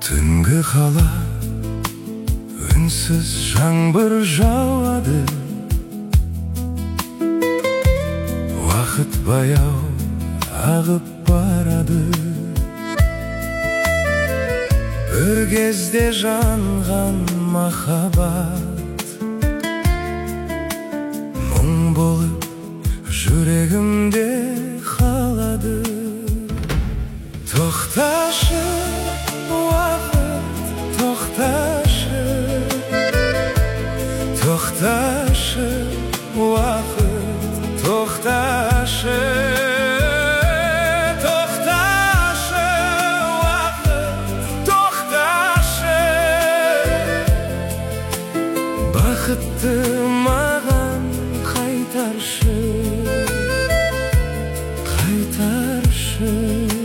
Түнгі қала үнсіз жаңбыр жауады, уақыт баяу ағып барады. Бір кезде жанған махаббат мұң болып жүрегімде қалады. Тоқташы уақыт, тоқташы, тоқташы уақыт, тоқташы, тоқташы уақыт, тоқташы. Бақытты маған қайтаршы, қайтаршы.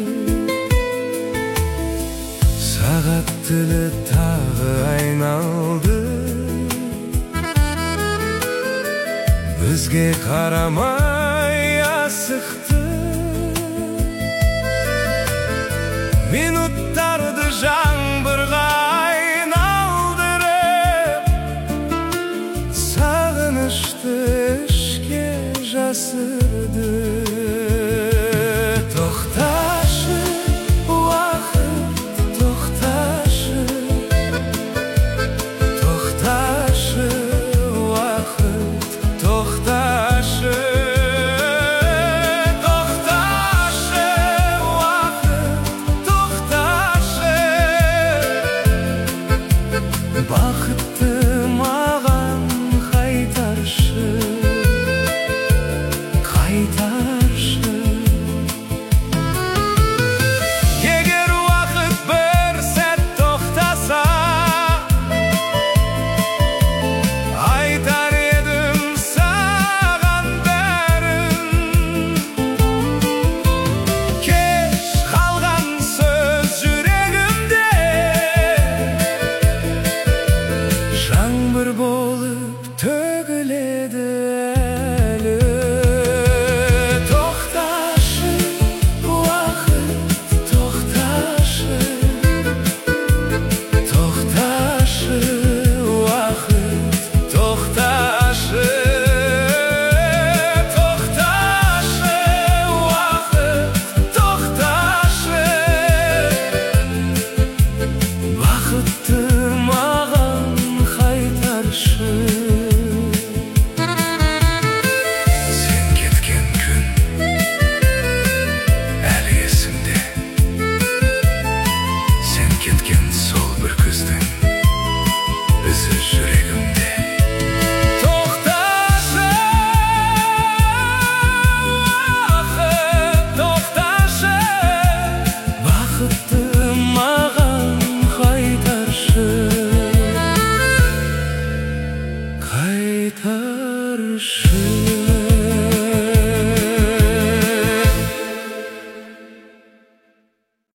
Сағат тілі тағы айналды, бізге қарамай асықты. Минуттарды жаңбырға айналдырып, сағынышты ішке жасырды. Тоқташы уақыт, тоқташы, тоқташы уақыт, тоқташы, тоқташы уақыт, тоқташы.